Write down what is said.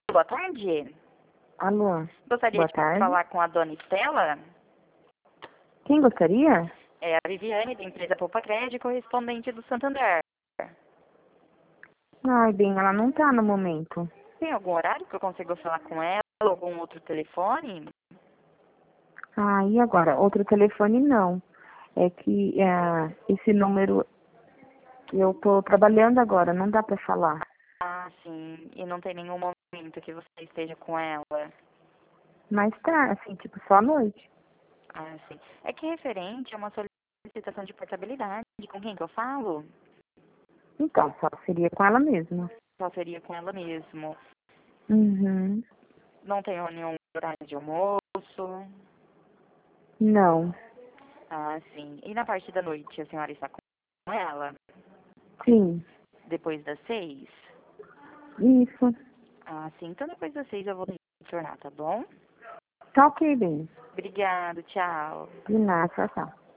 boa tarde. Alô, Gostaria boa de tarde. falar com a dona Estela. Quem gostaria? É a Viviane, da empresa Poupa Crédito, correspondente do Santander. Ai, bem, ela não tá no momento. Tem algum horário que eu consiga falar com ela? Algum outro telefone? Ah, e agora? Outro telefone não. É que esse número eu tô trabalhando agora, não dá pra falar. Ah, sim. E não tem nenhum momento que você esteja com ela? Mas tá, assim, tipo, só à noite. Ah, sim. É que referente a uma solicitação de portabilidade. Com quem que eu falo? Então, só seria com ela mesma. Só seria com ela mesmo. Uhum. Não tem nenhum horário de almoço? Não. Ah, sim. E na parte da noite, a senhora está com ela? Sim. Depois das 6? Isso. Ah, sim. Então depois das 6 eu vou retornar, tá bom? Tá ok, bem. Obrigado, tchau. De nada, tchau, tchau.